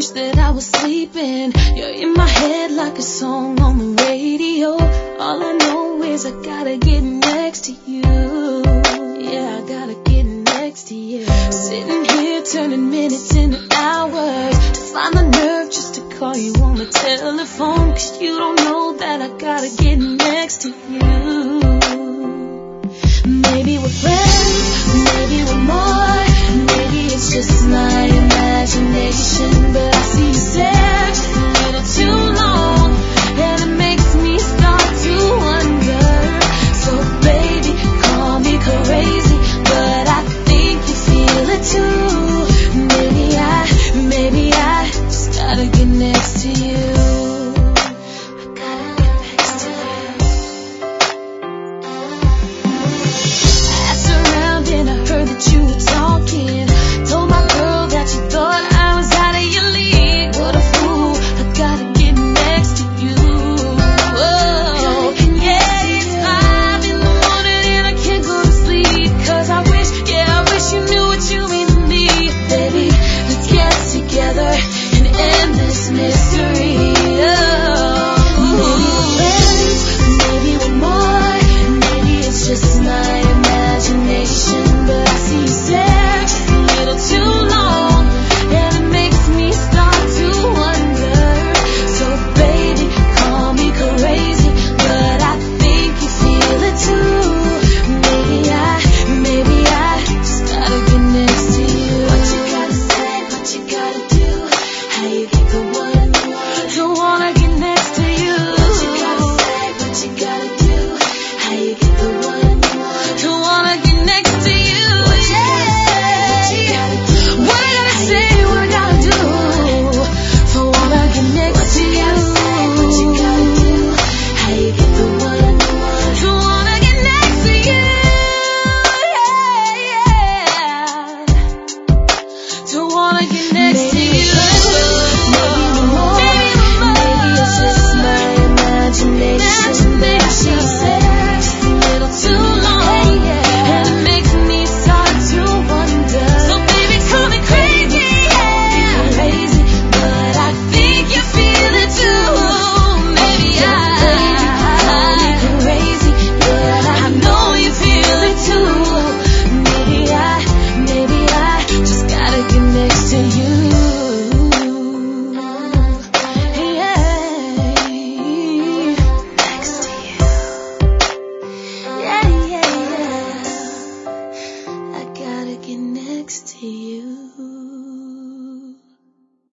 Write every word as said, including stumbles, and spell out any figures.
wish that I was sleeping. You're in my head like a song on the radio. All I know is I gotta get next to you. Yeah, I gotta get next to you. Sitting here turning minutes into hours to find the nerve just to call you on the telephone. Cause you don't know that I gotta get next to you. Maybe we're friends, maybe we're more. Maybe it's just my imagination, but I see you stare just a little too long, and it makes me start to wonder. So baby, call me crazy, but I think you feel it too. Maybe I, maybe I just gotta get next to you. You were talking, told my girl that you thought I was out of your league. What a fool, I gotta get next to you. Whoa, yeah, it's five in the morning and I can't go to sleep. Cause I wish, yeah, I wish you knew what you mean to me. Baby, let's get together and end this mystery. Oh, maybe we're more, maybe it's just my imagination, but I see you stare just a little too long, and it makes me start to wonder. So baby, call me crazy, but I think you feel it too. Maybe I, maybe I just gotta get next to you. What you gotta say, what you gotta do, how you get the one you want. Don't wanna get next to you. What you gotta say, what you gotta do, how you get the one you want. Don't wanna get next to you. Next to you.